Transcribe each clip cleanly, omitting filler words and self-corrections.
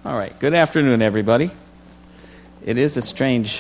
All right. Good afternoon, everybody. It is a strange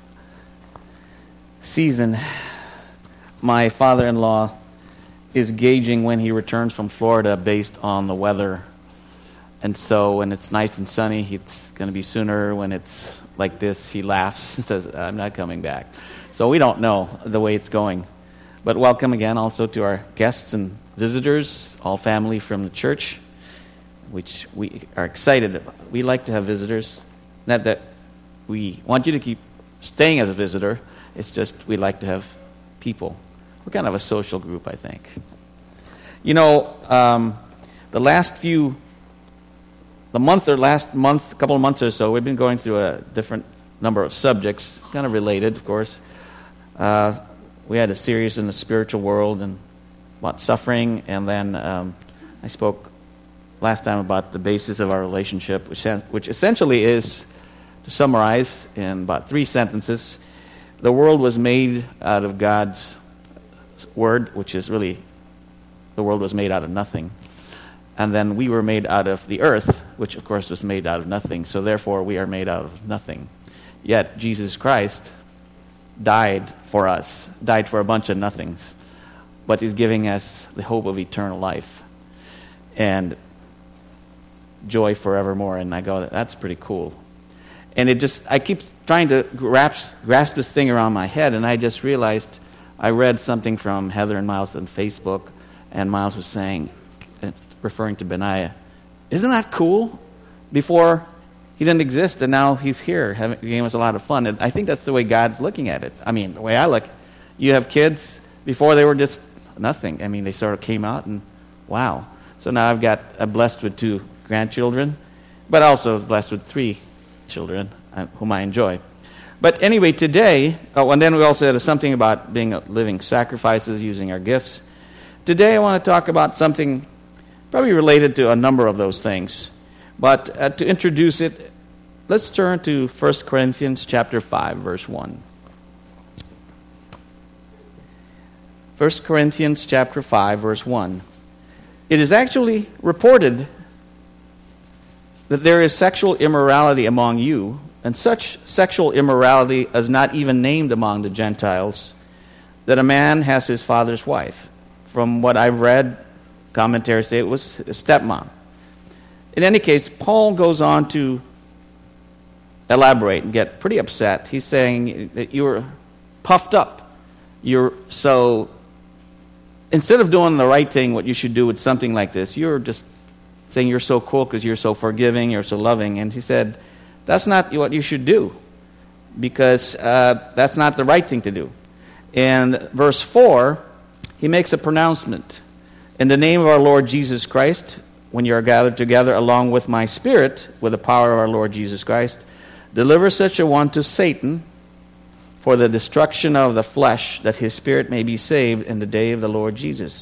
season. My father-in-law is gauging when he returns from Florida based on the weather. And so when it's nice and sunny, it's going to be sooner. When it's like this, he laughs and says, I'm not coming back. So we don't know the way it's going. But welcome again also to our guests and visitors, all family from the church, which we are excited about. We like to have visitors. Not that we want you to keep staying as a visitor. It's just we like to have people. We're kind of a social group, I think. You know, last month, a couple of months or so, we've been going through a different number of subjects, kind of related, of course. We had a series in the spiritual world and about suffering, and then I spoke last time about the basis of our relationship, which essentially is, to summarize in about 3 sentences, the world was made out of God's word, which is really, the world was made out of nothing. And then we were made out of the earth, which of course was made out of nothing. So therefore we are made out of nothing. Yet Jesus Christ died for us, died for a bunch of nothings, but is giving us the hope of eternal life and joy forevermore. And I go, that's pretty cool. And I keep trying to grasp this thing around my head, and I just realized I read something from Heather and Miles on Facebook, and Miles was saying, referring to Benaiah, isn't that cool? Before he didn't exist, and now he's here, giving us a lot of fun. And I think that's the way God's looking at it. I mean, the way I look, you have kids, before they were just nothing. I mean, they sort of came out, and wow. So now I've got blessed with 2 grandchildren, but also blessed with 3 children, whom I enjoy. But anyway, today, and then we also had something about being living sacrifices, using our gifts. Today I want to talk about something probably related to a number of those things. But to introduce it, let's turn to 1 Corinthians chapter 5, verse 1. 1 Corinthians chapter 5, verse 1. It is actually reported that there is sexual immorality among you, and such sexual immorality is not even named among the Gentiles, that a man has his father's wife. From what I've read, commentaries say it was his stepmom. In any case, Paul goes on to elaborate and get pretty upset. He's saying that you're puffed up. So instead of doing the right thing, what you should do with something like this, you're just saying you're so cool because you're so forgiving, you're so loving. And he said, that's not what you should do, because that's not the right thing to do. In verse 4, he makes a pronouncement. In the name of our Lord Jesus Christ, when you are gathered together along with my spirit, with the power of our Lord Jesus Christ, deliver such a one to Satan for the destruction of the flesh, that his spirit may be saved in the day of the Lord Jesus.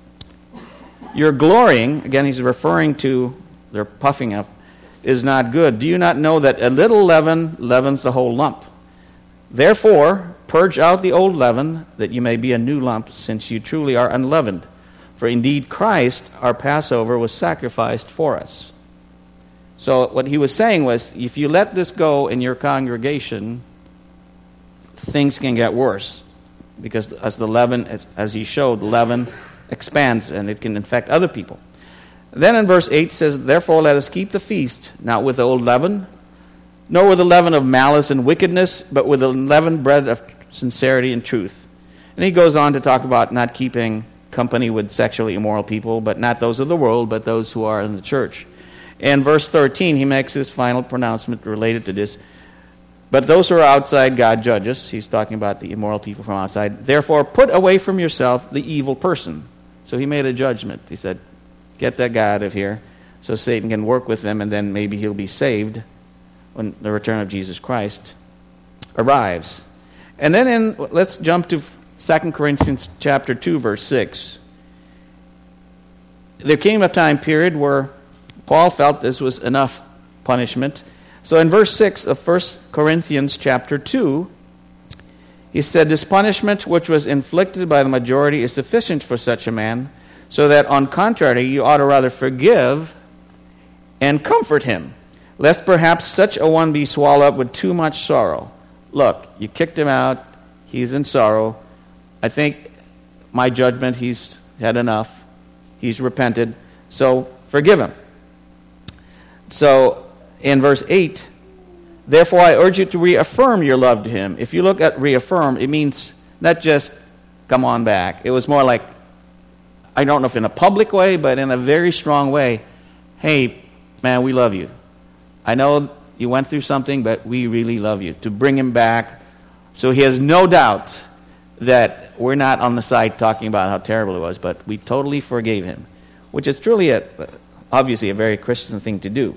Your glorying, again he's referring to their puffing up, is not good. Do you not know that a little leaven leavens the whole lump? Therefore, purge out the old leaven, that you may be a new lump, since you truly are unleavened. For indeed Christ, our Passover, was sacrificed for us. So what he was saying was, if you let this go in your congregation, things can get worse. Because as the leaven, as he showed, the leaven expands and it can infect other people. Then in verse 8 says, therefore let us keep the feast, not with the old leaven, nor with the leaven of malice and wickedness, but with the leavened bread of sincerity and truth. And he goes on to talk about not keeping company with sexually immoral people, but not those of the world, but those who are in the church. In verse 13, he makes his final pronouncement related to this. But those who are outside, God judges. He's talking about the immoral people from outside. Therefore, put away from yourself the evil person. So he made a judgment. He said, get that guy out of here so Satan can work with them, and then maybe he'll be saved when the return of Jesus Christ arrives. And then let's jump to 2 Corinthians chapter 2, verse 6. There came a time period where Paul felt this was enough punishment. So in verse 6 of 1 Corinthians chapter 2, he said, this punishment which was inflicted by the majority is sufficient for such a man, so that on contrary you ought to rather forgive and comfort him, lest perhaps such a one be swallowed up with too much sorrow. Look, you kicked him out. He's in sorrow. I think my judgment, he's had enough. He's repented. So forgive him. So in verse 8, therefore I urge you to reaffirm your love to him. If you look at reaffirm, it means not just come on back. It was more like, I don't know if in a public way, but in a very strong way. Hey, man, we love you. I know you went through something, but we really love you. To bring him back so he has no doubt that we're not on the side talking about how terrible it was, but we totally forgave him, which is truly, obviously, a very Christian thing to do.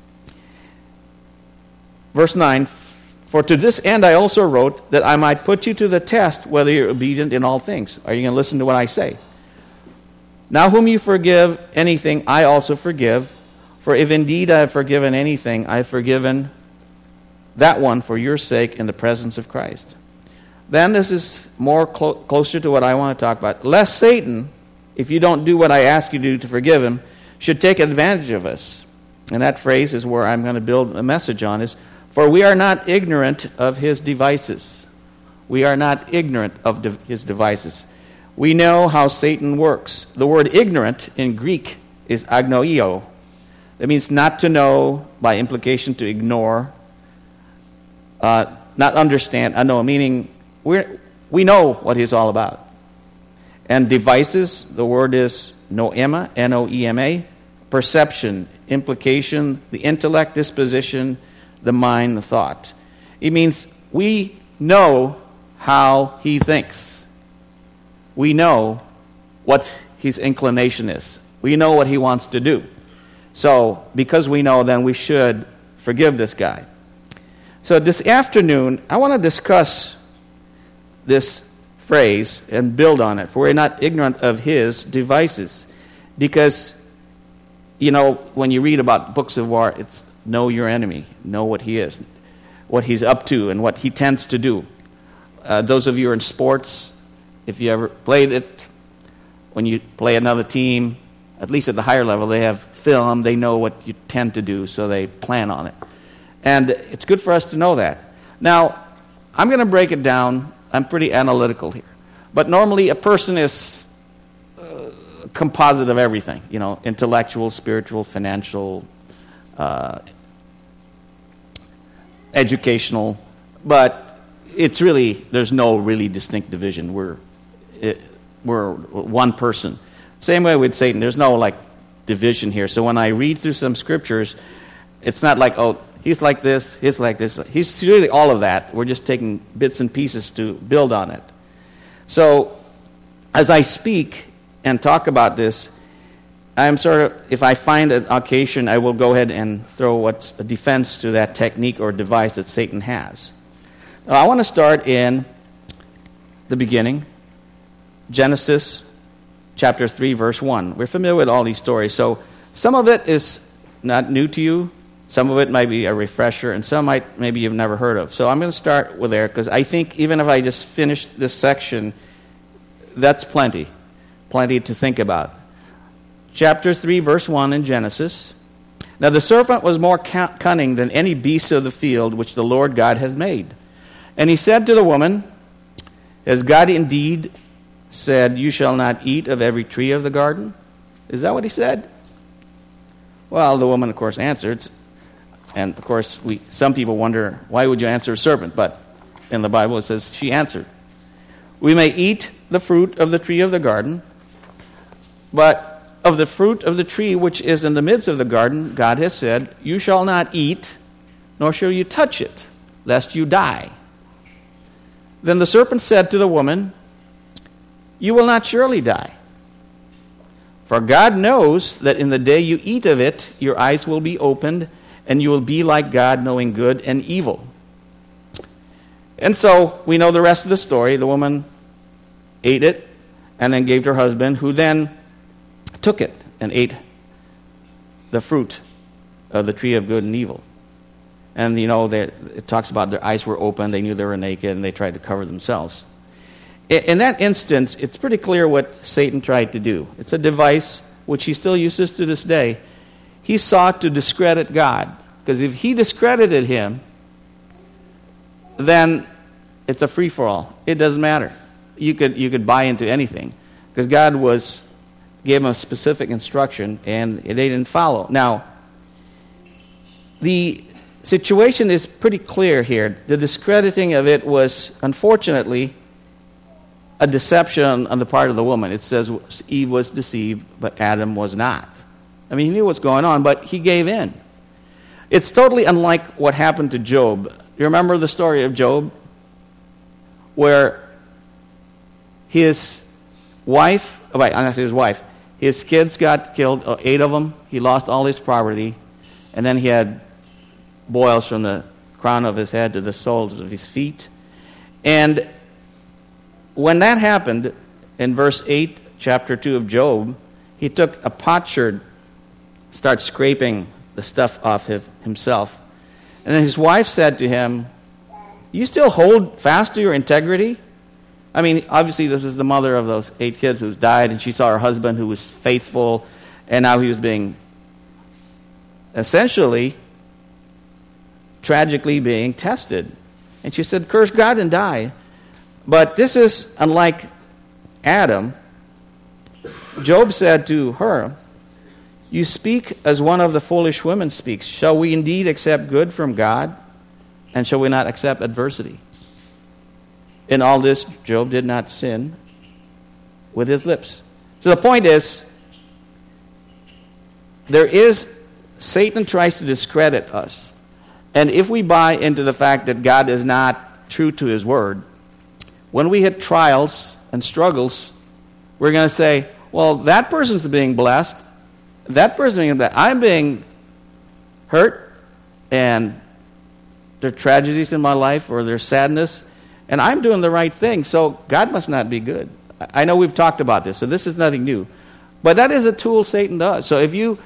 Verse 9, for to this end I also wrote, that I might put you to the test whether you're obedient in all things. Are you going to listen to what I say? Now whom you forgive anything, I also forgive. For if indeed I have forgiven anything, I have forgiven that one for your sake in the presence of Christ. Then this is more closer to what I want to talk about. Lest Satan, if you don't do what I ask you to do to forgive him, should take advantage of us. And that phrase is where I'm going to build a message on, is, for we are not ignorant of his devices. We are not ignorant of his devices. We know how Satan works. The word ignorant in Greek is agnoio. That means not to know, by implication to ignore, not understand, ano, meaning we know what he's all about. And devices, the word is noema, N-O-E-M-A, perception, implication, the intellect, disposition, the mind, the thought. It means we know how he thinks. We know what his inclination is. We know what he wants to do. So, because we know, then we should forgive this guy. So this afternoon, I want to discuss this phrase and build on it. For we're not ignorant of his devices. Because, you know, when you read about books of war, it's know your enemy. Know what he is. What he's up to and what he tends to do. Those of you who are in sports, if you ever played it, when you play another team, at least at the higher level, they have film. They know what you tend to do, so they plan on it. And it's good for us to know that. Now, I'm going to break it down. I'm pretty analytical here. But normally a person is a composite of everything, you know, intellectual, spiritual, financial, educational. But it's really, there's no really distinct division. We're one person. Same way with Satan. There's no, like, division here. So when I read through some scriptures, it's not like, oh, he's like this, he's like this. He's really all of that. We're just taking bits and pieces to build on it. So as I speak and talk about this, I'm sort of, if I find an occasion, I will go ahead and throw what's a defense to that technique or device that Satan has. Now, I want to start in the beginning, Genesis chapter 3, verse 1. We're familiar with all these stories, so some of it is not new to you. Some of it might be a refresher, and some maybe you've never heard of. So I'm going to start with there, because I think even if I just finish this section, that's plenty to think about. Chapter 3, verse 1 in Genesis. Now the serpent was more cunning than any beast of the field which the Lord God has made. And he said to the woman, has God indeed said, you shall not eat of every tree of the garden? Is that what he said? Well, the woman, of course, answered. And, of course, some people wonder, why would you answer a serpent? But in the Bible it says, she answered. We may eat the fruit of the tree of the garden, but of the fruit of the tree which is in the midst of the garden, God has said, you shall not eat, nor shall you touch it, lest you die. Then the serpent said to the woman, you will not surely die. For God knows that in the day you eat of it, your eyes will be opened, and you will be like God, knowing good and evil. And so, we know the rest of the story. The woman ate it, and then gave to her husband, who then took it and ate the fruit of the tree of good and evil. And, you know, it talks about their eyes were open, they knew they were naked, and they tried to cover themselves. In that instance, it's pretty clear what Satan tried to do. It's a device which he still uses to this day. He sought to discredit God Because if he discredited him, then it's a free-for-all. It doesn't matter. You could buy into anything. Because God gave him a specific instruction, and they didn't follow. Now, the situation is pretty clear here. The discrediting of it was, unfortunately, a deception on the part of the woman. It says Eve was deceived, but Adam was not. I mean, he knew what's going on, but he gave in. It's totally unlike what happened to Job. You remember the story of Job? Where his wife, his kids got killed, 8 of them. He lost all his property. And then he had boils from the crown of his head to the soles of his feet. And when that happened, in verse 8, chapter 2 of Job, he took a potsherd, started scraping the stuff off himself. And then his wife said to him, "You still hold fast to your integrity?" I mean, obviously this is the mother of those 8 kids who died, and she saw her husband who was faithful, and now he was being, essentially, tragically being tested. And she said, "Curse God and die." But this is unlike Adam. Job said to her, "You speak as one of the foolish women speaks. Shall we indeed accept good from God, and shall we not accept adversity?" In all this, Job did not sin with his lips. So the point is, Satan tries to discredit us. And if we buy into the fact that God is not true to his word, when we hit trials and struggles, we're going to say, well, that person's being blessed. That person being blessed. I'm being hurt, and there are tragedies in my life, or there's sadness, and I'm doing the right thing, so God must not be good. I know we've talked about this, so this is nothing new. But that is a tool Satan does. So if you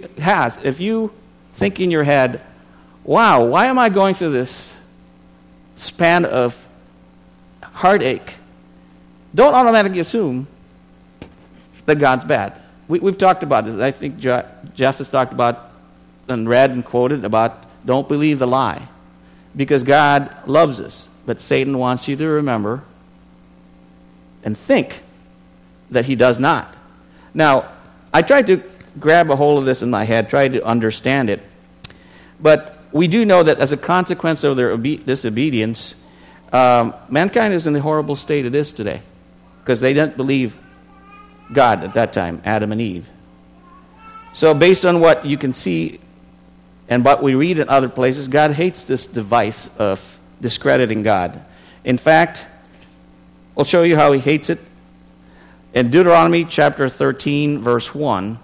think in your head, wow, why am I going through this span of heartache? Don't automatically assume that God's bad. We've talked about this. I think Jeff has talked about and read and quoted about don't believe the lie. Because God loves us. But Satan wants you to remember and think that he does not. Now, I tried to grab a hold of this in my head, tried to understand it. But we do know that as a consequence of their disobedience, mankind is in the horrible state it is today. Because they didn't believe God at that time, Adam and Eve. So based on what you can see and what we read in other places, God hates this device of discrediting God. In fact, I'll show you how he hates it. In Deuteronomy chapter 13, verse 1,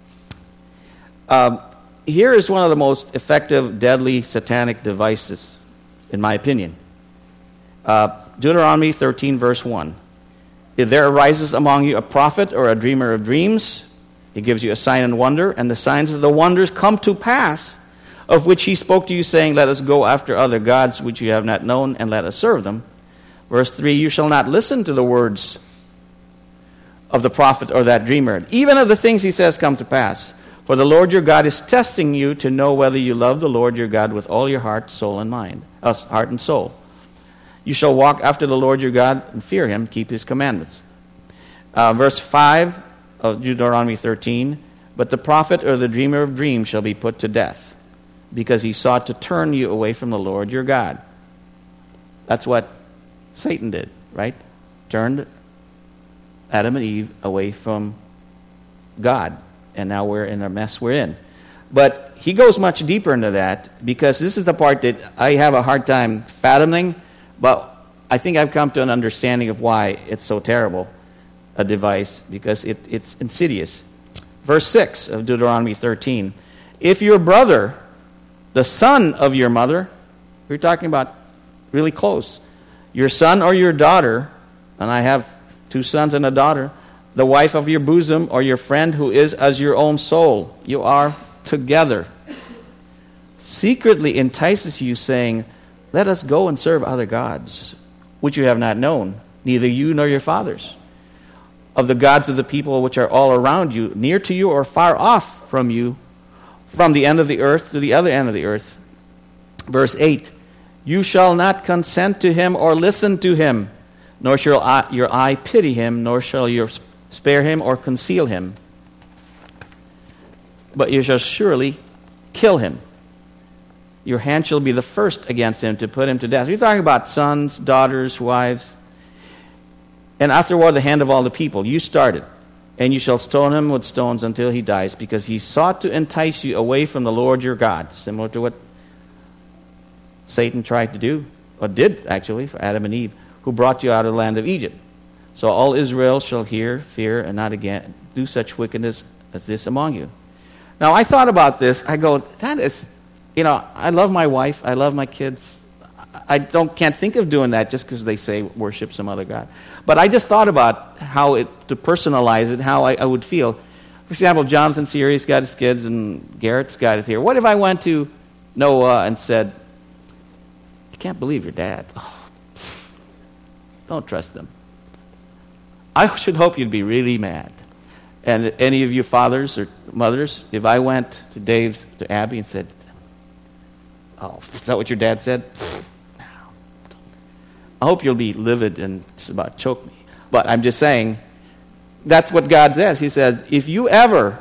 here is one of the most effective, deadly, satanic devices, in my opinion. Deuteronomy 13, verse 1. If there arises among you a prophet or a dreamer of dreams, he gives you a sign and wonder, and the signs of the wonders come to pass, of which he spoke to you, saying, let us go after other gods which you have not known, and let us serve them. Verse 3, you shall not listen to the words of the prophet or that dreamer, even if the things he says come to pass. For the Lord your God is testing you to know whether you love the Lord your God with all your heart, soul, and mind, heart and soul. You shall walk after the Lord your God and fear him, keep his commandments. Verse 5 of Deuteronomy 13, but the prophet or the dreamer of dreams shall be put to death, because he sought to turn you away from the Lord your God. That's what Satan did, right? Turned Adam and Eve away from God. And now we're in a mess we're in. But he goes much deeper into that, because this is the part that I have a hard time fathoming, but I think I've come to an understanding of why it's so terrible a device, because it's insidious. Verse 6 of Deuteronomy 13. If your brother, the son of your mother, we're talking about really close, your son or your daughter, and I have 2 sons and a daughter, the wife of your bosom or your friend who is as your own soul, you are together, secretly entices you, saying, let us go and serve other gods, which you have not known, neither you nor your fathers, of the gods of the people which are all around you, near to you or far off from you, from the end of the earth to the other end of the earth. Verse 8, you shall not consent to him or listen to him, nor shall your eye pity him, nor shall you spare him or conceal him. But you shall surely kill him. Your hand shall be the first against him to put him to death. You're talking about sons, daughters, wives. And afterward, the hand of all the people. You started. And you shall stone him with stones until he dies, because he sought to entice you away from the Lord your God. Similar to what Satan tried to do, or did actually, for Adam and Eve, who brought you out of the land of Egypt. So all Israel shall hear, fear, and not again do such wickedness as this among you. Now, I thought about this. I go, that is, I love my wife. I love my kids. I can't think of doing that just because they say worship some other God. But I just thought about to personalize it, how I would feel. For example, Jonathan's here, he's got his kids, and Garrett's got it here. What if I went to Noah and said, I can't believe your dad. Oh, don't trust them. I should hope you'd be really mad. And any of you fathers or mothers, if I went to Abby and said, oh, is that what your dad said? No. I hope you'll be livid and just about choke me. But I'm just saying, that's what God says. He says, if you ever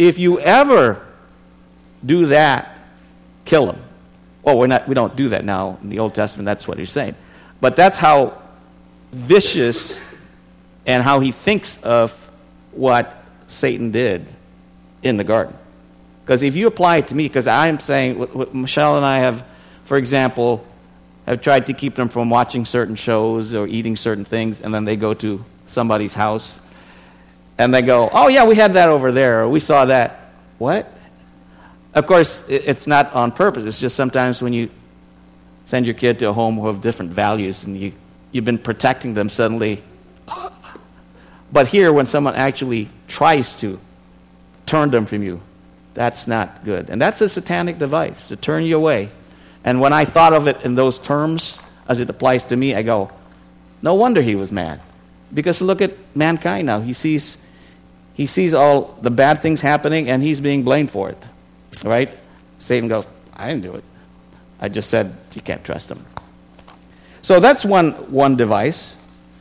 do that, kill him. Well, we don't do that now in the Old Testament. That's what he's saying. But that's how vicious and how he thinks of what Satan did in the garden. Because if you apply it to me, because I'm saying, what Michelle and I have, for example, have tried to keep them from watching certain shows or eating certain things, and then they go to somebody's house, and they go, oh yeah, we had that over there, or we saw that. What? Of course, it's not on purpose. It's just sometimes when you send your kid to a home who have different values, and you've been protecting them suddenly. But here, when someone actually tries to turn them from you, that's not good. And that's a satanic device, to turn you away. And when I thought of it in those terms, as it applies to me, I go, no wonder he was mad. Because look at mankind now. He sees all the bad things happening, and he's being blamed for it. Right? Satan goes, I didn't do it. I just said you can't trust him. So that's one device.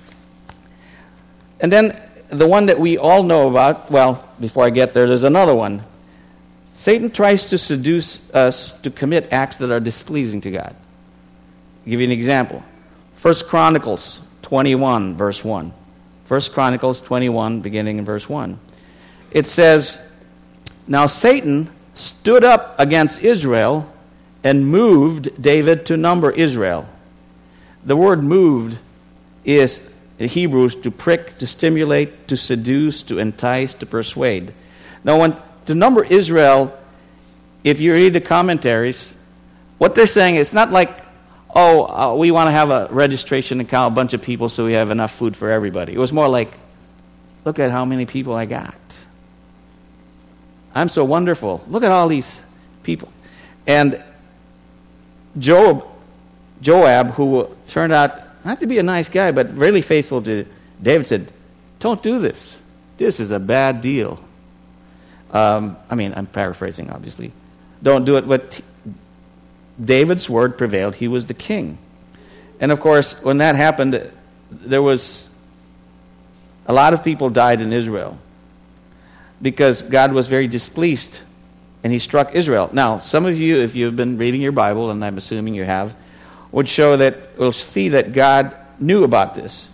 And then the one that we all know about, well, before I get there, there's another one. Satan tries to seduce us to commit acts that are displeasing to God. I'll give you an example. 1 Chronicles 21, verse 1. 1 Chronicles 21, beginning in verse 1. It says, now Satan stood up against Israel and moved David to number Israel. The word moved is in Hebrew to prick, to stimulate, to seduce, to entice, to persuade. Now, to number Israel, if you read the commentaries, what they're saying is not like, we want to have a registration and count a bunch of people so we have enough food for everybody. It was more like, look at how many people I got. I'm so wonderful. Look at all these people. And Joab, who turned out not to be a nice guy, but really faithful to David, said, don't do this. This is a bad deal. I'm paraphrasing, obviously. Don't do it. But David's word prevailed. He was the king. And, of course, when that happened, there was a lot of people died in Israel because God was very displeased, and he struck Israel. Now, some of you, if you've been reading your Bible, and I'm assuming you have, will see that God knew about this.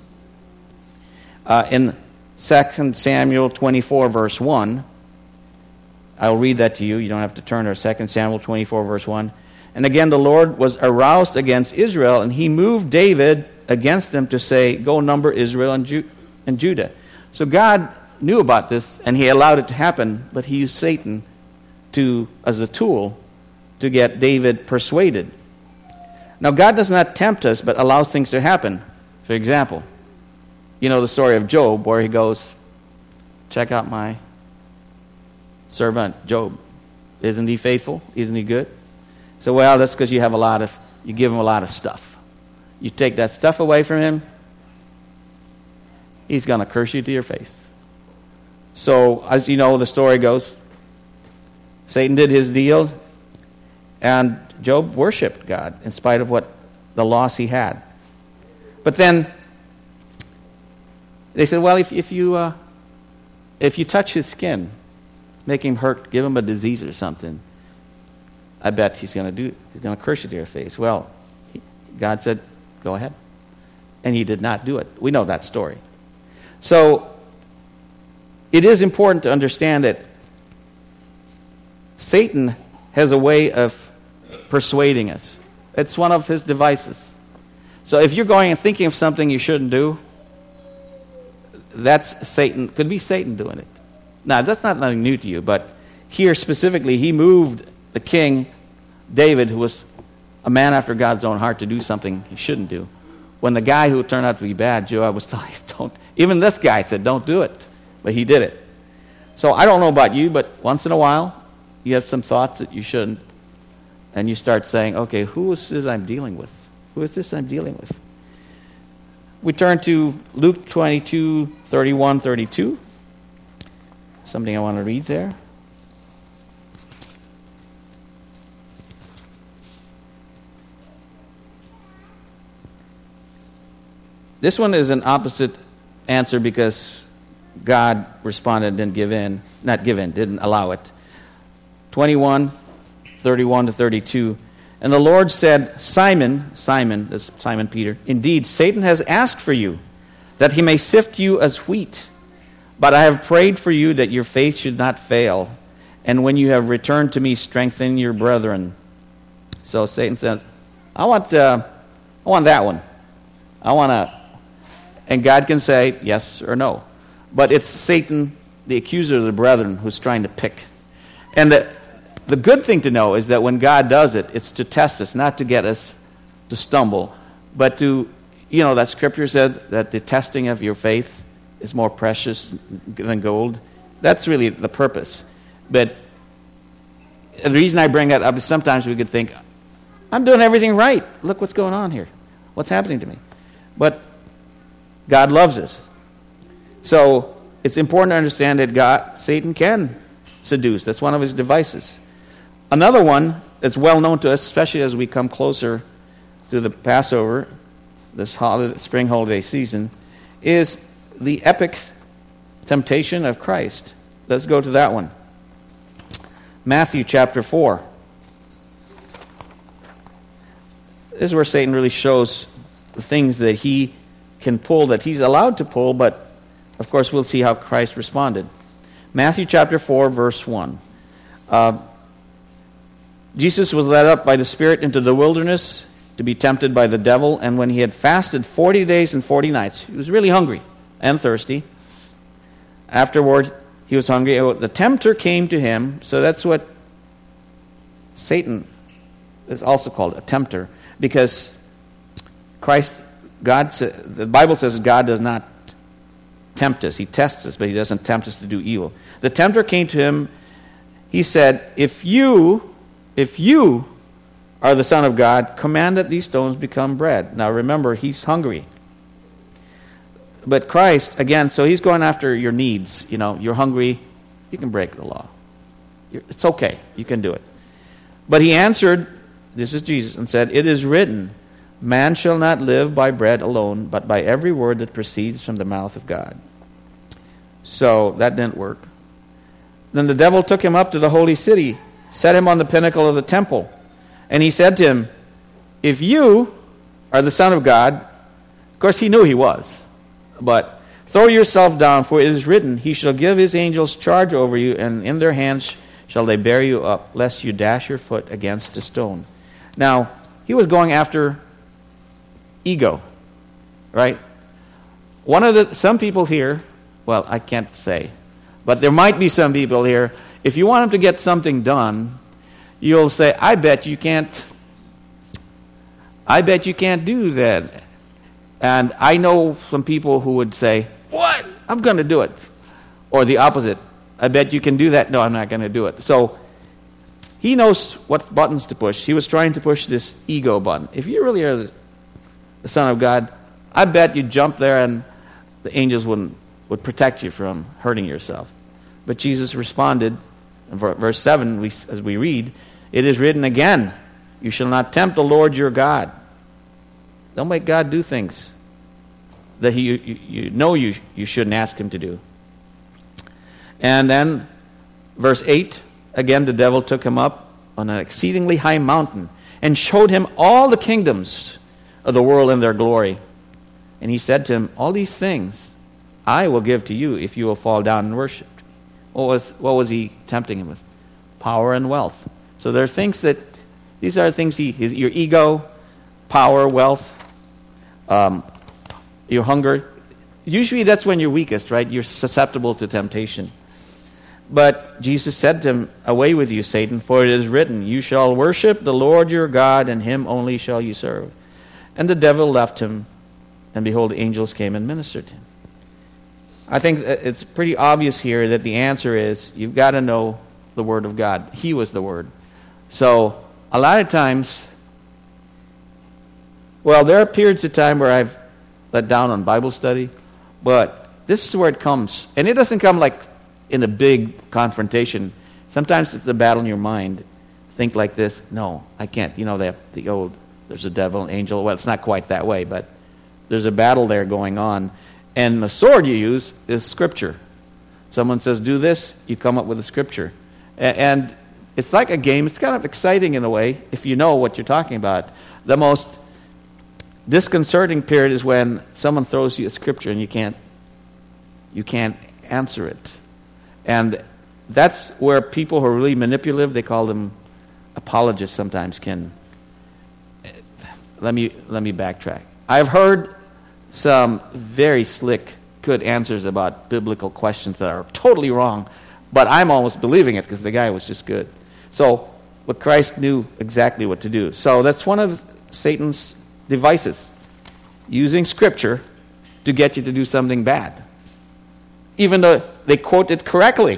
In 2 Samuel 24, verse 1, I'll read that to you. You don't have to turn to 2 Samuel 24, verse 1. And again, the Lord was aroused against Israel, and he moved David against them to say, go number Israel and Judah. So God knew about this, and he allowed it to happen, but he used Satan as a tool to get David persuaded. Now, God does not tempt us, but allows things to happen. For example, you know the story of Job, where he goes, check out my servant Job. Isn't he faithful? Isn't he good? So, well, that's because you give him a lot of stuff. You take that stuff away from him, he's going to curse you to your face. So, as you know, the story goes, Satan did his deal, and Job worshipped God in spite of what the loss he had. But then they said, well, if you touch his skin, make him hurt, give him a disease or something, I bet he's going to curse you to your face. Well, God said, go ahead. And he did not do it. We know that story. So it is important to understand that Satan has a way of persuading us. It's one of his devices. So if you're going and thinking of something you shouldn't do, that's Satan. Could be Satan doing it. Now, that's not nothing new to you, but here specifically, he moved the king, David, who was a man after God's own heart, to do something he shouldn't do. When the guy who turned out to be bad, Joab, was telling him, don't. Even this guy said, don't do it. But he did it. So I don't know about you, but once in a while, you have some thoughts that you shouldn't. And you start saying, okay, who is this I'm dealing with? Who is this I'm dealing with? We turn to Luke 22, 31, 32. Something I want to read there. This one is an opposite answer because God responded and didn't give in. Not give in, didn't allow it. 21, 31 to 32. And the Lord said, Simon, that's Simon Peter, indeed, Satan has asked for you, that he may sift you as wheat. But I have prayed for you that your faith should not fail. And when you have returned to me, strengthen your brethren. So Satan says, I want that one. And God can say yes or no. But it's Satan, the accuser of the brethren, who's trying to pick. And the good thing to know is that when God does it, it's to test us, not to get us to stumble, but to, that scripture said that the testing of your faith is more precious than gold. That's really the purpose. But the reason I bring that up is sometimes we could think, I'm doing everything right. Look what's going on here. What's happening to me? But God loves us. So it's important to understand that Satan can seduce. That's one of his devices. Another one that's well known to us, especially as we come closer to the Passover, this spring holiday season, is the epic temptation of Christ. Let's go to that one. Matthew chapter 4. This is where Satan really shows the things that he can pull, that he's allowed to pull, but of course we'll see how Christ responded. Matthew chapter 4, verse 1. Jesus was led up by the Spirit into the wilderness to be tempted by the devil, and when he had fasted 40 days and 40 nights, he was really hungry and thirsty. Afterward, he was hungry. The tempter came to him, so that's what Satan is also called, a tempter, because the Bible says God does not tempt us. He tests us, but he doesn't tempt us to do evil. The tempter came to him. He said, if you are the Son of God, command that these stones become bread. Now remember, he's hungry. But Christ, again, so he's going after your needs. You're hungry, you can break the law. It's okay, you can do it. But he answered, this is Jesus, and said, it is written, man shall not live by bread alone, but by every word that proceeds from the mouth of God. So that didn't work. Then the devil took him up to the holy city, set him on the pinnacle of the temple, and he said to him, if you are the Son of God, of course he knew he was, but throw yourself down, for it is written, he shall give his angels charge over you, and in their hands shall they bear you up, lest you dash your foot against a stone. Now, he was going after ego, right? Some people here, well, I can't say, but there might be some people here, if you want them to get something done, you'll say, I bet you can't do that. And I know some people who would say, what? I'm going to do it. Or the opposite. I bet you can do that. No, I'm not going to do it. So he knows what buttons to push. He was trying to push this ego button. If you really are the Son of God, I bet you jump there and the angels would protect you from hurting yourself. But Jesus responded In verse 7, as we read, it is written again, you shall not tempt the Lord your God. Don't make God do things that you shouldn't ask him to do. And then, verse 8, again the devil took him up on an exceedingly high mountain and showed him all the kingdoms of the world and their glory. And he said to him, all these things I will give to you if you will fall down and worship me. What was he tempting him with? Power and wealth. So there are things these are things your ego, power, wealth, your hunger. Usually that's when you're weakest, right? You're susceptible to temptation. But Jesus said to him, away with you, Satan, for it is written, you shall worship the Lord your God, and him only shall you serve. And the devil left him, and behold, the angels came and ministered to him. I think it's pretty obvious here that the answer is, you've got to know the Word of God. He was the Word. So, a lot of times, there are periods of time where I've let down on Bible study, but this is where it comes. And it doesn't come like in a big confrontation. Sometimes it's a battle in your mind. Think like this, no, I can't. You know, there's a devil, an angel. Well, it's not quite that way, but there's a battle there going on. And the sword you use is Scripture. Someone says, do this, you come up with a Scripture. And it's like a game. It's kind of exciting in a way if you know what you're talking about. The most disconcerting period is when someone throws you a Scripture and you can't answer it. And that's where people who are really manipulative, they call them apologists sometimes, can... Let me backtrack. I've heard some very slick, good answers about biblical questions that are totally wrong, but I'm almost believing it because the guy was just good. So, but Christ knew exactly what to do. So that's one of Satan's devices, using Scripture to get you to do something bad, even though they quote it correctly.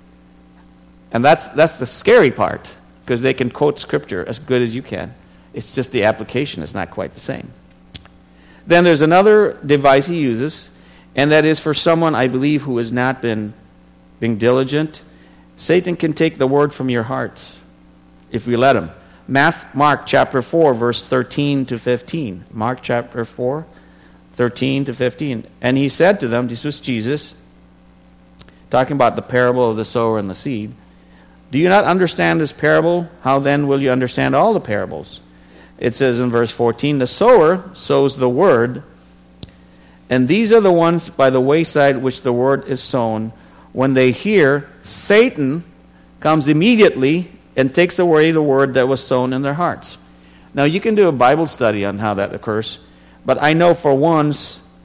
And that's the scary part, because they can quote Scripture as good as you can. It's just the application is not quite the same. Then there's another device he uses, and that is for someone, I believe, who has not been being diligent. Satan can take the word from your hearts if we let him. Mark chapter 4, verse 13 to 15. Mark chapter 4, 13 to 15. And he said to them, this was Jesus, talking about the parable of the sower and the seed, do you not understand this parable? How then will you understand all the parables? It says in verse 14, the sower sows the word, and these are the ones by the wayside which the word is sown. When they hear, Satan comes immediately and takes away the word that was sown in their hearts. Now you can do a Bible study on how that occurs, but I know for one,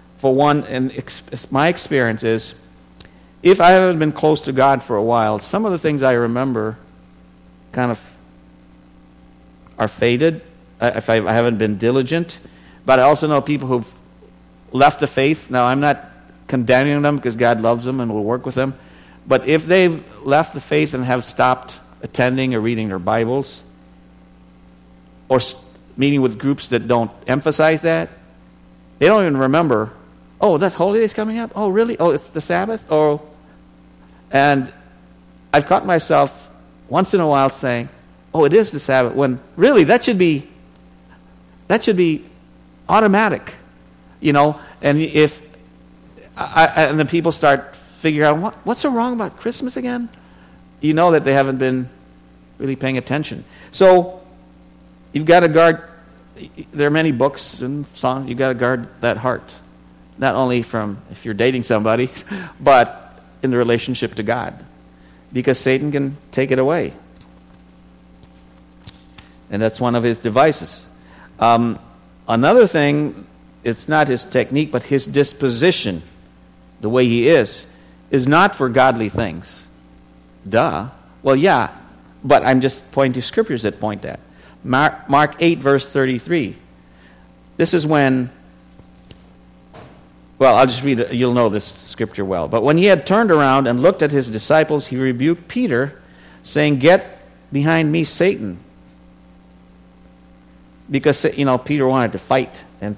and my experience is, if I haven't been close to God for a while, some of the things I remember kind of are faded. If I haven't been diligent. But I also know people who've left the faith. Now, I'm not condemning them because God loves them and will work with them. But if they've left the faith and have stopped attending or reading their Bibles, or meeting with groups that don't emphasize that, they don't even remember, oh, that holy day's coming up? Oh, really? Oh, it's the Sabbath? Oh, and I've caught myself once in a while saying, oh, it is the Sabbath, when really that should be automatic, you know. And if and then people start figuring out what's so wrong about Christmas again, you know that they haven't been really paying attention. So you've got to guard. There are many books and songs. You've got to guard that heart, not only from if you're dating somebody, but in the relationship to God, because Satan can take it away. And that's one of his devices. Another thing, it's not his technique, but his disposition, the way he is not for godly things. Duh. Well, yeah, but I'm just pointing to scriptures that point that. Mark 8, verse 33. This is when, well, I'll just read it. You'll know this scripture well. But when he had turned around and looked at his disciples, he rebuked Peter, saying, "Get behind me, Satan." Because, you know, Peter wanted to fight. And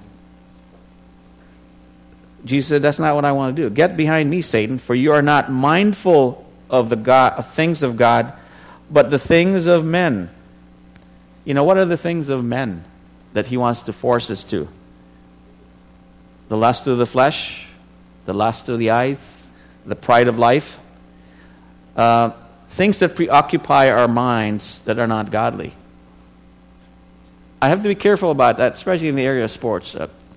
Jesus said, that's not what I want to do. "Get behind me, Satan, for you are not mindful of things of God, but the things of men. You know, what are the things of men that he wants to force us to? The lust of the flesh, the lust of the eyes, the pride of life. Things that preoccupy our minds that are not godly. I have to be careful about that, especially in the area of sports.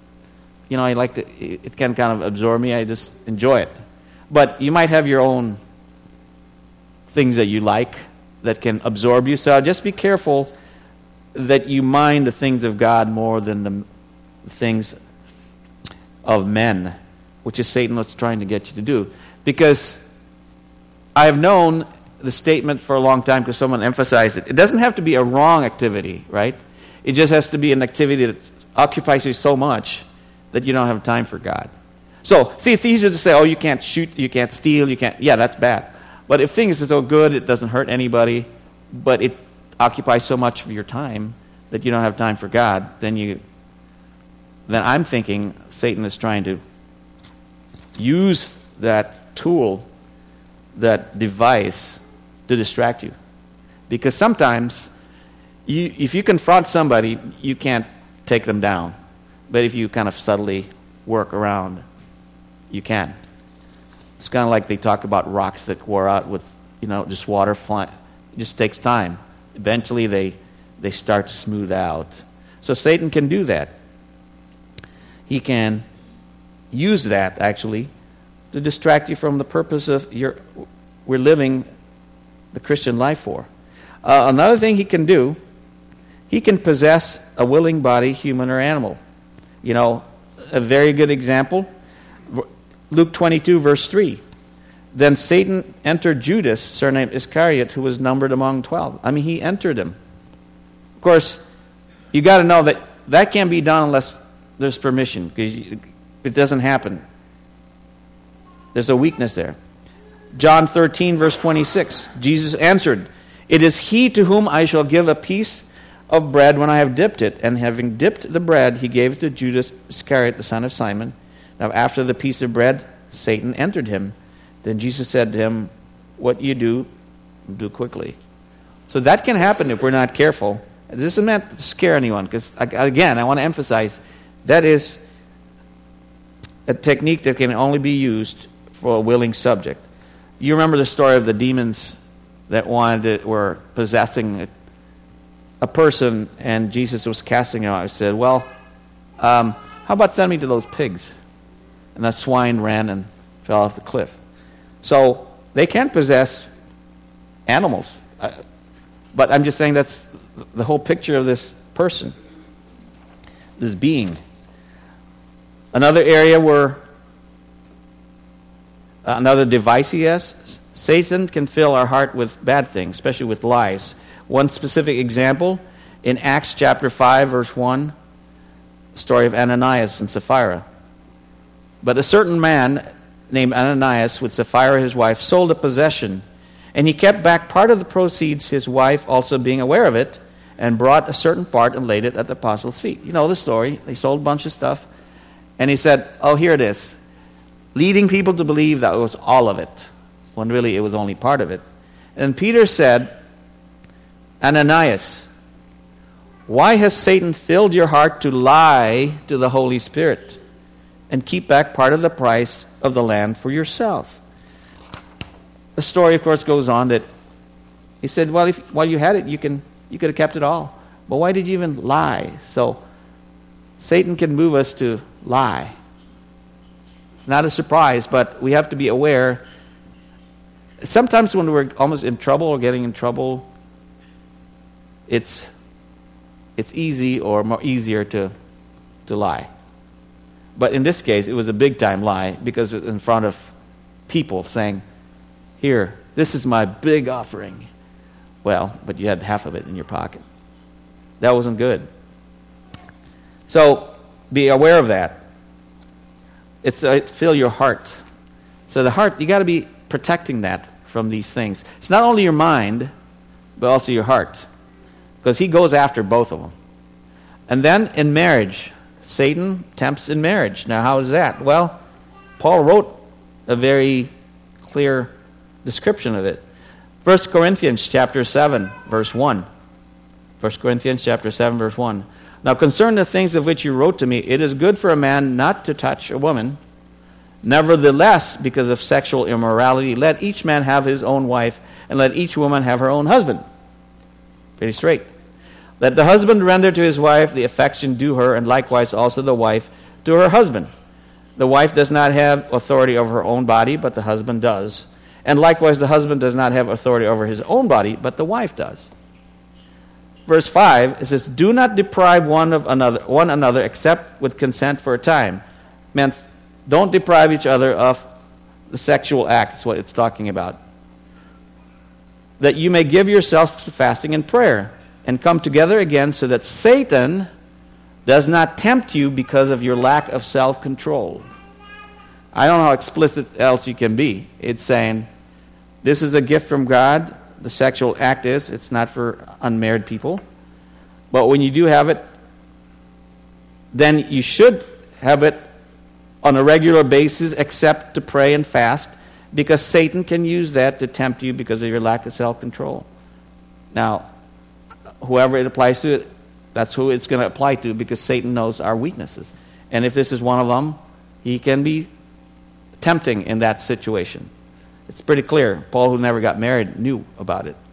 It can kind of absorb me. I just enjoy it. But you might have your own things that you like that can absorb you. So just be careful that you mind the things of God more than the things of men, which is Satan what's trying to get you to do. Because I have known the statement for a long time because someone emphasized it. It doesn't have to be a wrong activity, right? It just has to be an activity that occupies you so much that you don't have time for God. So, see, it's easy to say, oh, you can't shoot, you can't steal, you can't... Yeah, that's bad. But if things are so good, it doesn't hurt anybody, but it occupies so much of your time that you don't have time for God, then I'm thinking Satan is trying to use that tool, that device, to distract you. Because sometimes, if you confront somebody, you can't take them down. But if you kind of subtly work around, you can. It's kind of like they talk about rocks that wore out with, just water flying. It just takes time. Eventually they start to smooth out. So Satan can do that. He can use that, actually, to distract you from the purpose of we're living the Christian life for. Another thing he can do, he can possess a willing body, human or animal. A very good example, Luke 22, verse 3. Then Satan entered Judas, surnamed Iscariot, who was numbered among 12. He entered him. Of course, you got to know that can't be done unless there's permission, because it doesn't happen. There's a weakness there. John 13, verse 26. Jesus answered, "It is he to whom I shall give a piece of bread when I have dipped it." And having dipped the bread, he gave it to Judas Iscariot, the son of Simon. Now after the piece of bread, Satan entered him. Then Jesus said to him, "What you do quickly." So that can happen if we're not careful. This isn't meant to scare anyone, because, again, I want to emphasize, that is a technique that can only be used for a willing subject. You remember the story of the demons that were possessing a person, and Jesus was casting them out. He said, "Well, how about send me to those pigs?" And that swine ran and fell off the cliff. So they can possess animals. But I'm just saying that's the whole picture of this person, this being. Another area where another device he has, Satan can fill our heart with bad things, especially with lies. One specific example, in Acts chapter 5, verse 1, the story of Ananias and Sapphira. But a certain man named Ananias, with Sapphira his wife, sold a possession, and he kept back part of the proceeds, his wife also being aware of it, and brought a certain part and laid it at the apostles' feet. You know the story. They sold a bunch of stuff, and he said, "Oh, here it is," leading people to believe that it was all of it, when really it was only part of it. And Peter said, "Ananias, why has Satan filled your heart to lie to the Holy Spirit and keep back part of the price of the land for yourself?" The story, of course, goes on that he said, "Well, while you had it, you could have kept it all. But why did you even lie?" So Satan can move us to lie. It's not a surprise, but we have to be aware. Sometimes when we're almost in trouble or getting in trouble, it's easy or more easier to lie. But in this case, it was a big-time lie, because it was in front of people saying, "Here, this is my big offering." Well, but you had half of it in your pocket. That wasn't good. So be aware of that. It's fill your heart. So the heart, you got to be protecting that from these things. It's not only your mind, but also your heart, because he goes after both of them. And then in marriage, Satan tempts in marriage. Now, how is that? Well, Paul wrote a very clear description of it. 1 Corinthians chapter 7, verse 1. 1 Corinthians chapter 7, verse 1. Now concerning the things of which you wrote to me, it is good for a man not to touch a woman. Nevertheless, because of sexual immorality, let each man have his own wife, and let each woman have her own husband. Pretty straight. Let the husband render to his wife the affection due her, and likewise also the wife to her husband. The wife does not have authority over her own body, but the husband does. And likewise the husband does not have authority over his own body, but the wife does. Verse 5, it says, do not deprive one another except with consent for a time. Meant, don't deprive each other of the sexual act, is what it's talking about. That you may give yourself to fasting and prayer, and come together again so that Satan does not tempt you because of your lack of self-control. I don't know how explicit else you can be. It's saying, this is a gift from God. The sexual act is, it's not for unmarried people. But when you do have it, then you should have it on a regular basis except to pray and fast, because Satan can use that to tempt you because of your lack of self-control. Now, whoever it applies to, that's who it's going to apply to, because Satan knows our weaknesses. And if this is one of them, he can be tempting in that situation. It's pretty clear. Paul, who never got married, knew about it.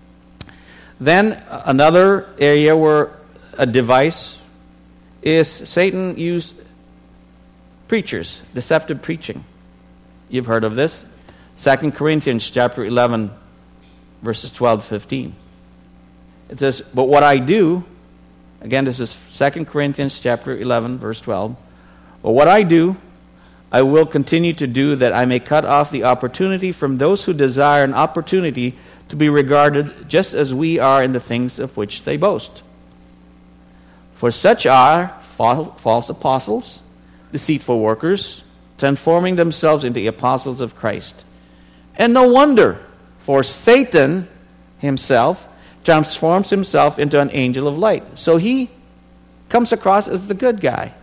Then another area where a device is Satan used preachers, deceptive preaching. You've heard of this. 2 Corinthians chapter 11, verses 12 to 15. It says, but what I do, again this is 2 Corinthians chapter 11, verse 12. But what I do, I will continue to do, that I may cut off the opportunity from those who desire an opportunity to be regarded just as we are in the things of which they boast. For such are false apostles, deceitful workers, transforming themselves into apostles of Christ. And no wonder, for Satan himself transforms himself into an angel of light. So he comes across as the good guy.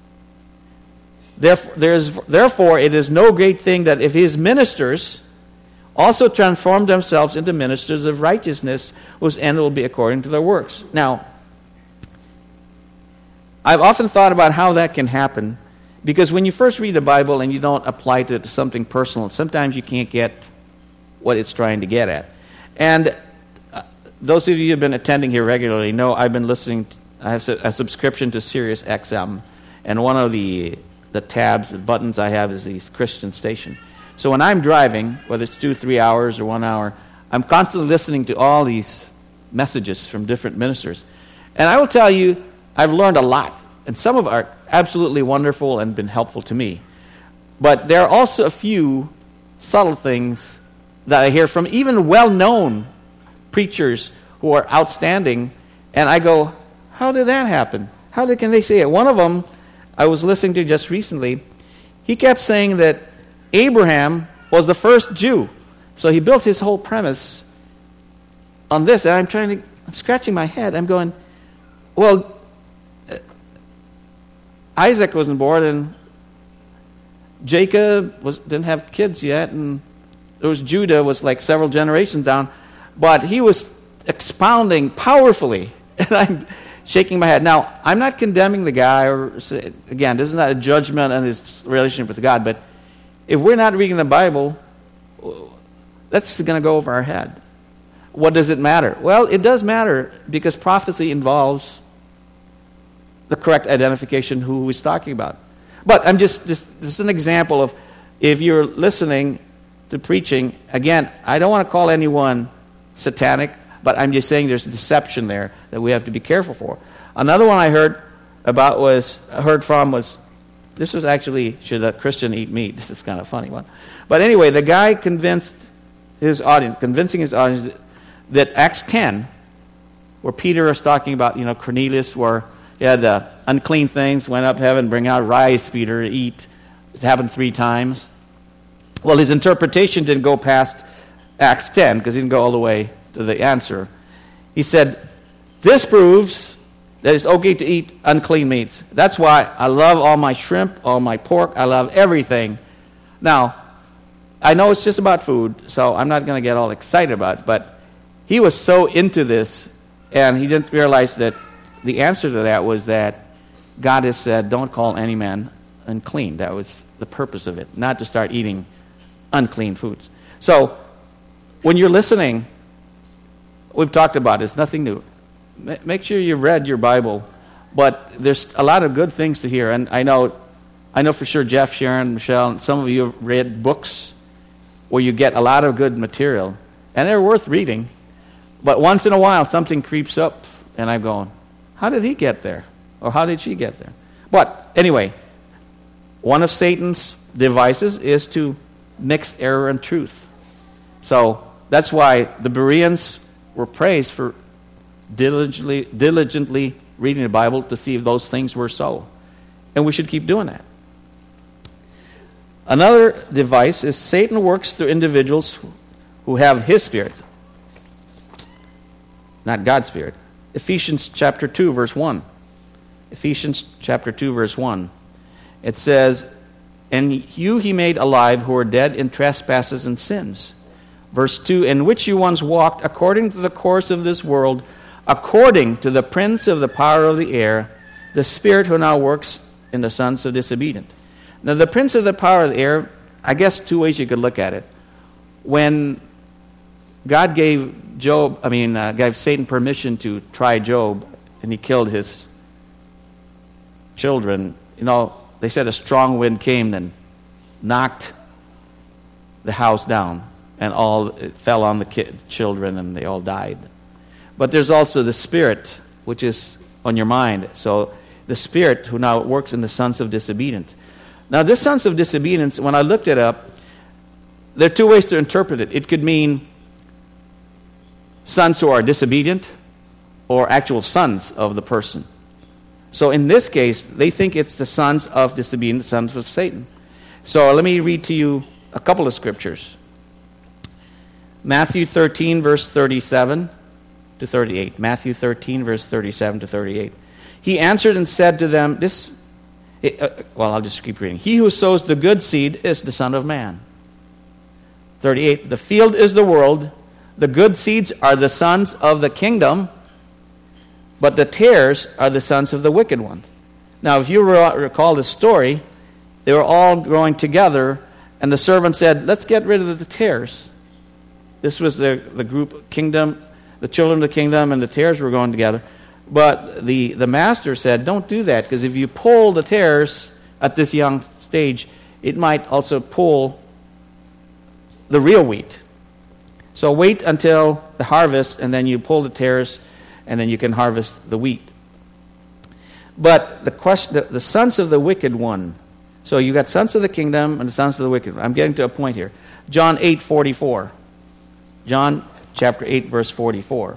Therefore, it is no great thing that if his ministers also transform themselves into ministers of righteousness, whose end will be according to their works. Now, I've often thought about how that can happen, because when you first read the Bible and you don't apply it to something personal, sometimes you can't get what it's trying to get at. And those of you who have been attending here regularly know I've been listening. I have a subscription to Sirius XM, and one of the tabs, the buttons I have is the Christian station. So when I'm driving, whether it's 2-3 hours or 1 hour, I'm constantly listening to all these messages from different ministers. And I will tell you, I've learned a lot. And some of them are absolutely wonderful and been helpful to me. But there are also a few subtle things that I hear from even well-known preachers who are outstanding. And I go, how did that happen? Can they say it? One of them I was listening to just recently, he kept saying that Abraham was the first Jew. So he built his whole premise on this. And I'm scratching my head. I'm going, well, Isaac wasn't born, and Jacob didn't have kids yet, and there was Judah was like several generations down. But he was expounding powerfully. And I'm shaking my head. Now, I'm not condemning the guy, or again, this is not a judgment on his relationship with God, but if we're not reading the Bible, that's just going to go over our head. What does it matter? Well, it does matter, because prophecy involves the correct identification who he's talking about. But I'm this is an example of, if you're listening to preaching, again, I don't want to call anyone satanic, but I'm just saying there's a deception there that we have to be careful for. Another one I heard from was, this was actually, should a Christian eat meat? This is kind of a funny one. But anyway, the guy convincing his audience that Acts 10, where Peter is talking about, Cornelius, where he had the unclean things, went up to heaven, bring out rice, Peter, to eat. It happened 3 times. Well, his interpretation didn't go past Acts 10, because he didn't go all the way to the answer. He said, this proves that it's okay to eat unclean meats. That's why I love all my shrimp, all my pork. I love everything. Now, I know it's just about food, so I'm not going to get all excited about it, but he was so into this, and he didn't realize that the answer to that was that God has said, don't call any man unclean. That was the purpose of it, not to start eating unclean foods. So, when you're listening, we've talked about it, it's nothing new. Make sure you've read your Bible, but there's a lot of good things to hear, and I know for sure Jeff, Sharon, Michelle, and some of you have read books where you get a lot of good material, and they're worth reading, but once in a while something creeps up, and I'm going, how did he get there? Or how did she get there? But anyway, one of Satan's devices is to mix error and truth. So that's why the Bereans were praised for diligently reading the Bible to see if those things were so. And we should keep doing that. Another device is Satan works through individuals who have his spirit, not God's spirit. Ephesians chapter 2, verse 1. Ephesians chapter 2, verse 1. It says, and you he made alive who are dead in trespasses and sins. Verse 2, in which you once walked according to the course of this world, according to the prince of the power of the air, the spirit who now works in the sons of disobedience. Now the prince of the power of the air, I guess two ways you could look at it. When God gave Satan permission to try Job, and he killed his children, they said a strong wind came and knocked the house down, and it fell on the children, and they all died. But there's also the spirit, which is on your mind. So the spirit who now works in the sons of disobedience. Now this sons of disobedience, when I looked it up, there are two ways to interpret it. It could mean sons who are disobedient, or actual sons of the person. So in this case, they think it's the sons of disobedience, sons of Satan. So let me read to you a couple of scriptures. Matthew 13, verse 37 to 38. Matthew 13, verse 37 to 38. He answered and said to them, I'll just keep reading. He who sows the good seed is the Son of Man. 38. The field is the world. The good seeds are the sons of the kingdom, but the tares are the sons of the wicked one. Now, if you recall the story, they were all growing together, and the servant said, let's get rid of the tares. This was the group kingdom, the children of the kingdom, and the tares were going together. But the master said, don't do that, because if you pull the tares at this young stage, it might also pull the real wheat. So wait until the harvest, and then you pull the tares, and then you can harvest the wheat. But the sons of the wicked one. So you got sons of the kingdom and the sons of the wicked one. I'm getting to a point here. John 8:44. John chapter 8, verse 44.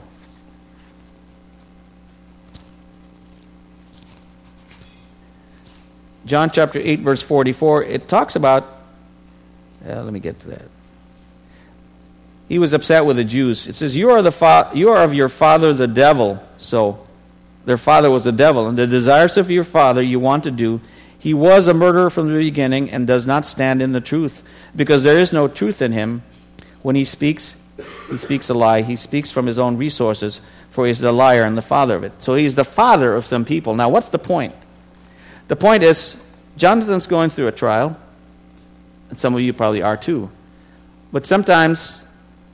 John chapter 8, verse 44, it talks about, let me get to that. He was upset with the Jews. It says, you are of your father the devil. So their father was the devil, and the desires of your father you want to do. He was a murderer from the beginning and does not stand in the truth, because there is no truth in him. When he speaks a lie. He speaks from his own resources, for he is the liar and the father of it. So he's the father of some people. Now, what's the point? The point is, Jonathan's going through a trial, and some of you probably are too. But sometimes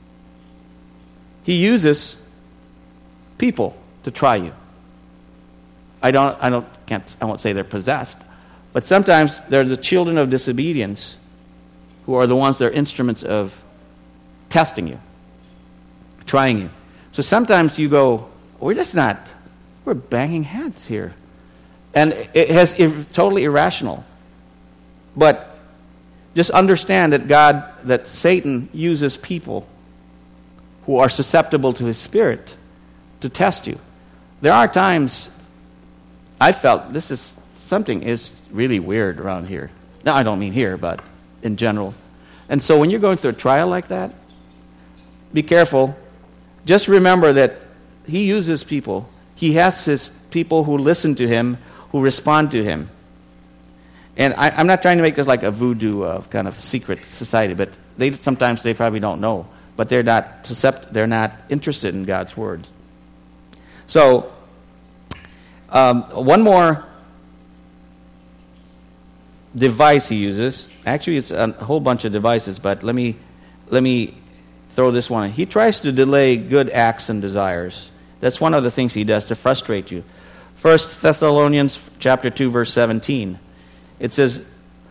he uses people to try you. I won't say they're possessed, but sometimes they're the children of disobedience who are the ones that are instruments of testing you, trying you. So sometimes you go, we're banging heads here. And it's totally irrational. But just understand that Satan uses people who are susceptible to his spirit to test you. There are times I felt something is really weird around here. Now, I don't mean here, but in general. And so when you're going through a trial like that, be careful. Just remember that he uses people. He has his people who listen to him, who respond to him. And I'm not trying to make this like a voodoo kind of secret society, but sometimes they probably don't know, but they're not interested in God's word. So, one more device he uses. Actually, it's a whole bunch of devices, but let me throw this one in. He tries to delay good acts and desires. That's one of the things he does to frustrate you. 1 Thessalonians chapter 2, verse 17. It says,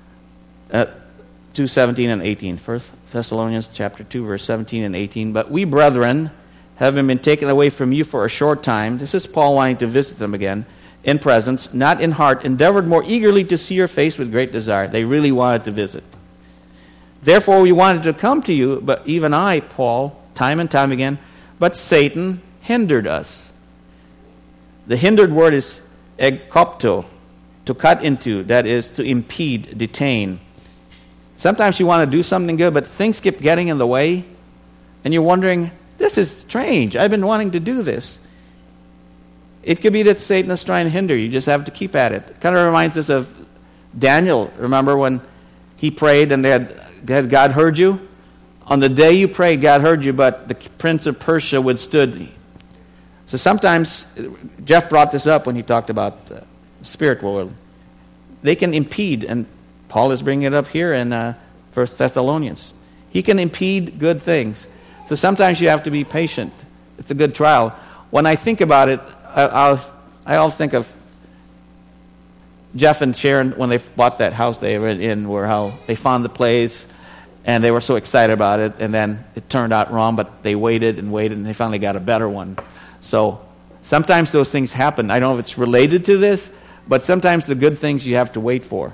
2:17 and 18. 1 Thessalonians chapter 2, verse 17 and 18. But we, brethren, having been taken away from you for a short time, this is Paul wanting to visit them again, in presence, not in heart, endeavored more eagerly to see your face with great desire. They really wanted to visit. Therefore we wanted to come to you, but even I, Paul, time and time again, but Satan hindered us. The hindered word is ekopto, to cut into, that is to impede, detain. Sometimes you want to do something good, but things keep getting in the way, and you're wondering, this is strange. I've been wanting to do this. It could be that Satan is trying to hinder you. You just have to keep at it. It kind of reminds us of Daniel. Remember when he prayed and had God heard you? On the day you prayed, God heard you, but the prince of Persia withstood. So sometimes, Jeff brought this up when he talked about the spirit world. They can impede, and Paul is bringing it up here in 1 Thessalonians. He can impede good things. So sometimes you have to be patient. It's a good trial. When I think about it, I always think of Jeff and Sharon when they bought that house they were in, where how they found the place and they were so excited about it, and then it turned out wrong, but they waited and waited and they finally got a better one. So sometimes those things happen. I don't know if it's related to this, but sometimes the good things you have to wait for.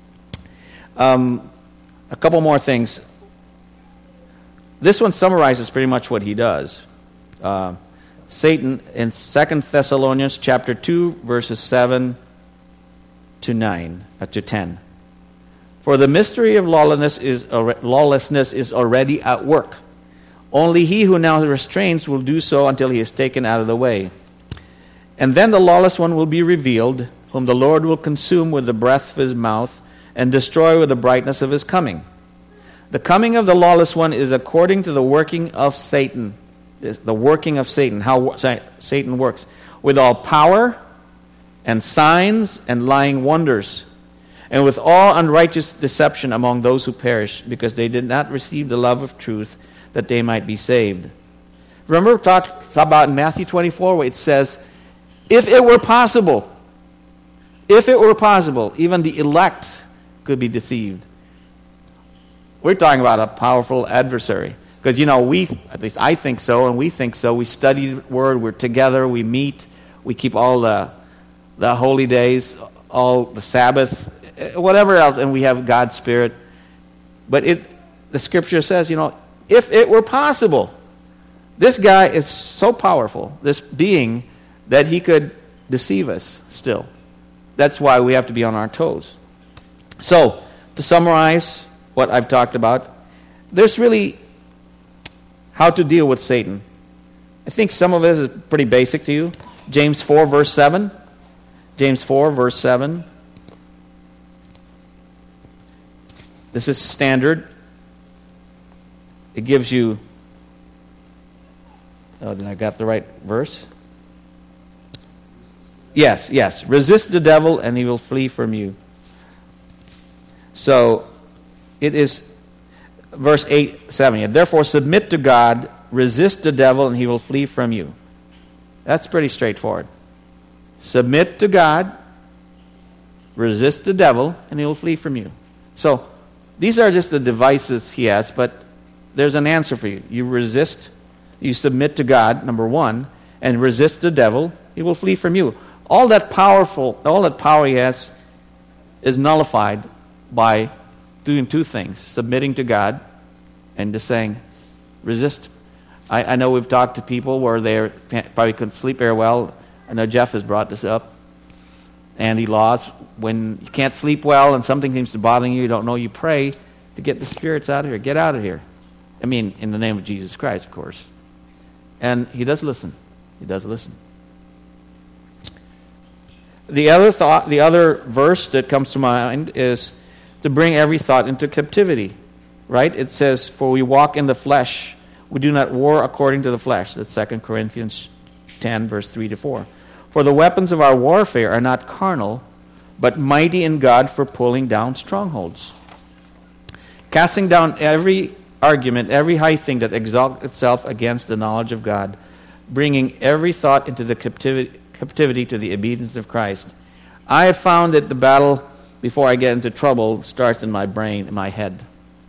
A couple more things. This one summarizes pretty much what he does. Satan, in 2 Thessalonians chapter 2, verses 7 to 10. For the mystery of lawlessness is already at work. Only he who now restrains will do so until he is taken out of the way. And then the lawless one will be revealed, whom the Lord will consume with the breath of his mouth and destroy with the brightness of his coming. The coming of the lawless one is according to the working of Satan. The working of Satan, how Satan works, with all power and signs and lying wonders, and with all unrighteous deception among those who perish, because they did not receive the love of truth, that they might be saved. Remember we talked about in Matthew 24 where it says, if it were possible, even the elect could be deceived. We're talking about a powerful adversary. Because, at least I think so, and we think so. We study the Word, we're together, we meet, we keep all the holy days, all the Sabbath, whatever else, and we have God's Spirit. But the Scripture says, if it were possible, this guy is so powerful, this being, that he could deceive us still. That's why we have to be on our toes. So, to summarize what I've talked about, there's really how to deal with Satan. I think some of it is pretty basic to you. James 4, verse 7. James 4, verse 7. This is standard. It gives you... Oh, did I got the right verse? Yes. Resist the devil and he will flee from you. So, it is... Verse 8, 7. Therefore submit to God, resist the devil, and he will flee from you. That's pretty straightforward. Submit to God, resist the devil, and he will flee from you. So, these are just the devices he has, but there's an answer for you. You submit to God, number one, and resist the devil, he will flee from you. All that power he has is nullified by doing two things: submitting to God and just saying, resist. I know we've talked to people where they probably couldn't sleep very well. I know Jeff has brought this up. And he lost. When you can't sleep well and something seems to bother you don't know, you pray to get the spirits out of here. Get out of here. I mean, in the name of Jesus Christ, of course. And he does listen. The other verse that comes to mind is to bring every thought into captivity. right? It says, for we walk in the flesh. We do not war according to the flesh. That's 2 Corinthians 10, verse 3 to 4. For the weapons of our warfare are not carnal, but mighty in God for pulling down strongholds. Casting down every argument, every high thing that exalts itself against the knowledge of God, bringing every thought into the captivity to the obedience of Christ. I have found that the battle, before I get into trouble, starts in my brain, in my head.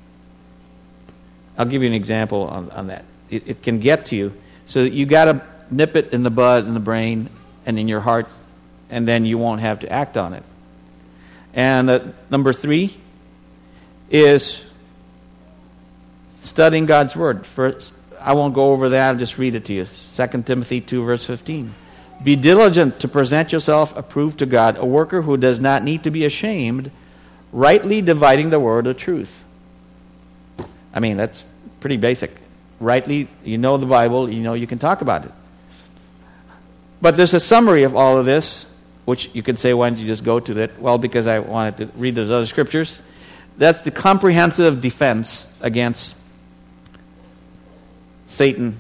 I'll give you an example on that. It can get to you, so that you got to nip it in the bud, in the brain, and in your heart, and then you won't have to act on it. And number 3 is studying God's Word. First, I won't go over that, I'll just read it to you. 2 Timothy 2, verse 15. Be diligent to present yourself approved to God, a worker who does not need to be ashamed, rightly dividing the word of truth. I mean, that's pretty basic. Rightly, you know the Bible, you know you can talk about it. But there's a summary of all of this, which you could say, why don't you just go to that? Well, because I wanted to read those other scriptures. That's the comprehensive defense against Satan.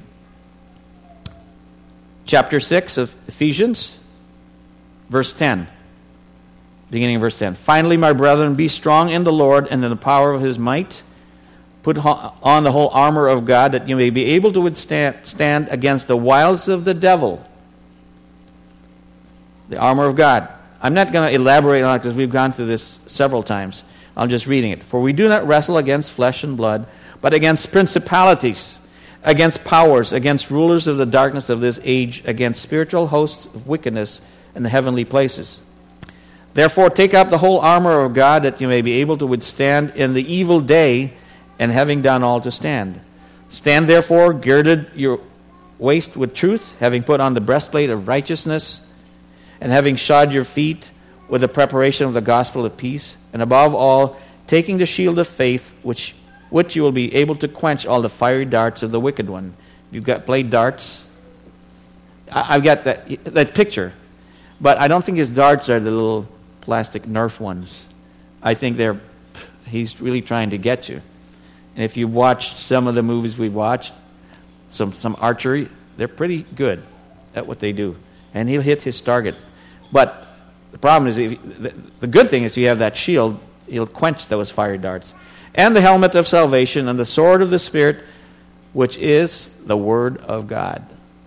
Chapter 6 of Ephesians, verse 10. Beginning of verse 10. Finally, my brethren, be strong in the Lord and in the power of his might. Put on the whole armor of God, that you may be able to stand against the wiles of the devil. The armor of God. I'm not going to elaborate on it because we've gone through this several times. I'm just reading it. For we do not wrestle against flesh and blood, but against principalities, against powers, against rulers of the darkness of this age, against spiritual hosts of wickedness in the heavenly places. Therefore, take up the whole armor of God, that you may be able to withstand in the evil day, and having done all to stand. Stand therefore, girded your waist with truth, having put on the breastplate of righteousness, and having shod your feet with the preparation of the gospel of peace, and above all, taking the shield of faith, which you will be able to quench all the fiery darts of the wicked one. You've got played darts. I've got that picture, but I don't think his darts are the little plastic Nerf ones. I think he's really trying to get you. And if you've watched some of the movies we've watched, some archery, they're pretty good at what they do. And he'll hit his target. But the problem is, the good thing is you have that shield, he'll quench those fiery darts. And the helmet of salvation and the sword of the Spirit, which is the Word of God.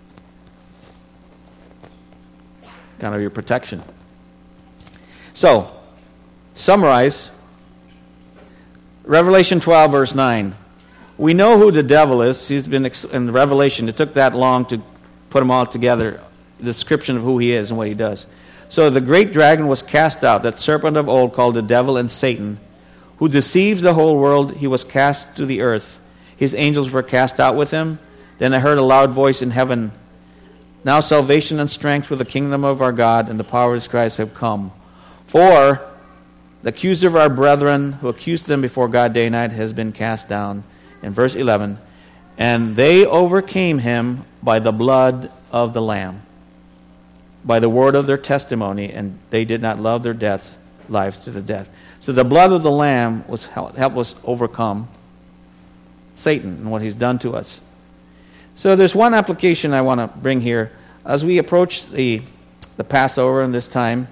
Kind of your protection. So, summarize. Revelation 12, verse 9. We know who the devil is. He's been in Revelation. It took that long to put them all together, the description of who he is and what he does. So the great dragon was cast out, that serpent of old called the devil and Satan, who deceives the whole world. He was cast to the earth. His angels were cast out with him. Then I heard a loud voice in heaven. Now salvation and strength with the kingdom of our God and the power of his Christ have come. For the accuser of our brethren, who accused them before God day and night, has been cast down. In verse 11, and they overcame him by the blood of the Lamb, by the word of their testimony, and they did not love their lives to the death. So the blood of the Lamb helped us overcome Satan and what he's done to us. So there's one application I want to bring here. As we approach the Passover in this time,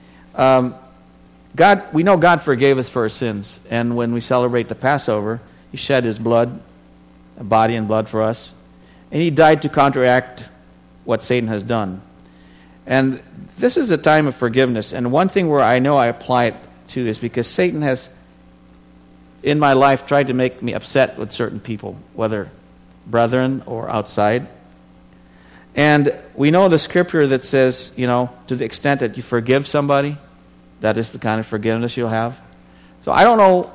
we know God forgave us for our sins. And when we celebrate the Passover, he shed his blood, body and blood for us. And he died to counteract what Satan has done. And this is a time of forgiveness. And one thing where I know I apply it to is because Satan has, in my life, tried to make me upset with certain people, whether brethren or outside. And we know the scripture that says, to the extent that you forgive somebody, that is the kind of forgiveness you'll have. So I don't know,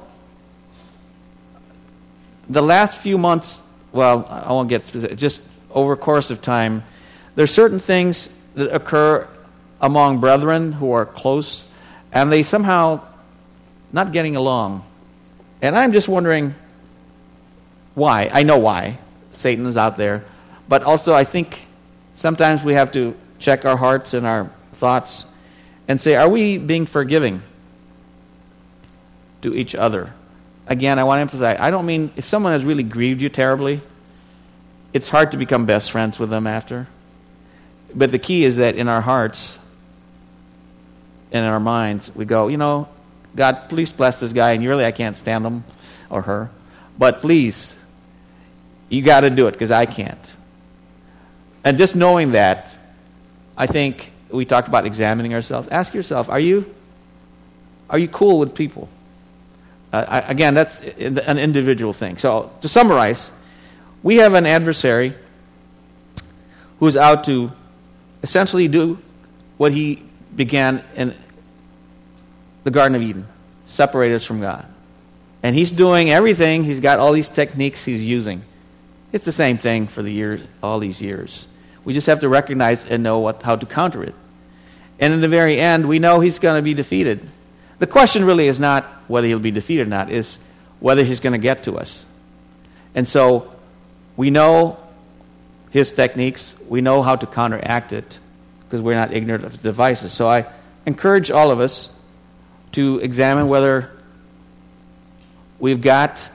the last few months, well, I won't get specific, just over a course of time, there's certain things that occur among brethren who are close, and they somehow not getting along. And I'm just wondering why. I know why. Satan is out there. But also I think sometimes we have to check our hearts and our thoughts and say, are we being forgiving to each other? again, I want to emphasize, I don't mean if someone has really grieved you terribly, it's hard to become best friends with them after. But the key is that in our hearts and in our minds, we go, God, please bless this guy, and really I can't stand him or her. But please, you got to do it because I can't. And just knowing that, I think we talked about examining ourselves. Ask yourself, are you cool with people? Again, that's an individual thing. So to summarize, we have an adversary who's out to essentially do what he began in the Garden of Eden, separate us from God. And he's doing everything. He's got all these techniques he's using. It's the same thing for all these years. We just have to recognize and know how to counter it. And in the very end, we know he's going to be defeated. The question really is not whether he'll be defeated or not, is whether he's going to get to us. And so we know his techniques. We know how to counteract it because we're not ignorant of the devices. So I encourage all of us to examine whether we've got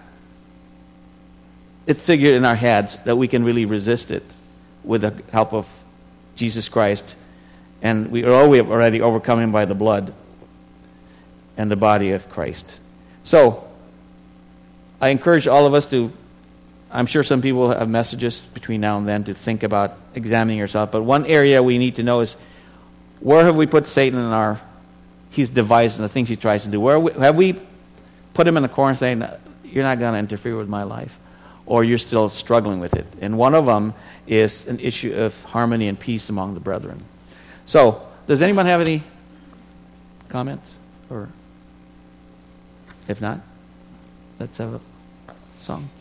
it figured in our heads that we can really resist it with the help of Jesus Christ. And we have already overcome him by the blood and the body of Christ. So I encourage all of us to, I'm sure some people have messages between now and then to think about examining yourself. But one area we need to know is, where have we put Satan in his devices and the things he tries to do? Have we put him in a corner saying, you're not going to interfere with my life? Or you're still struggling with it? And one of them is an issue of harmony and peace among the brethren. So, does anyone have any comments? Or if not, let's have a song.